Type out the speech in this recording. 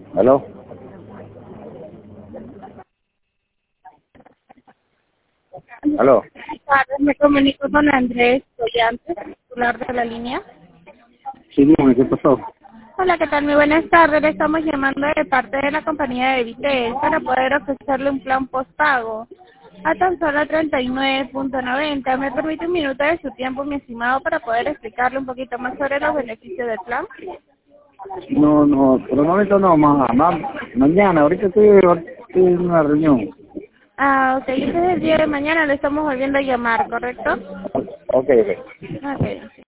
¿Aló? ¿Aló? Buenas tardes, me comunico con Andrés Collante, titular de la línea. Sí, dígame, ¿qué pasó? Hola, ¿qué tal? Muy buenas tardes. Le estamos llamando de parte de la compañía de Vitel para poder ofrecerle un plan postpago a tan solo 39.90. ¿Me permite un minuto de su tiempo, mi estimado, para poder explicarle un poquito más sobre los beneficios del plan? No, por el momento no, mañana, ahorita estoy en una reunión. Ah, ok. Entonces el día de mañana le estamos volviendo a llamar, ¿correcto? Ok. Ok.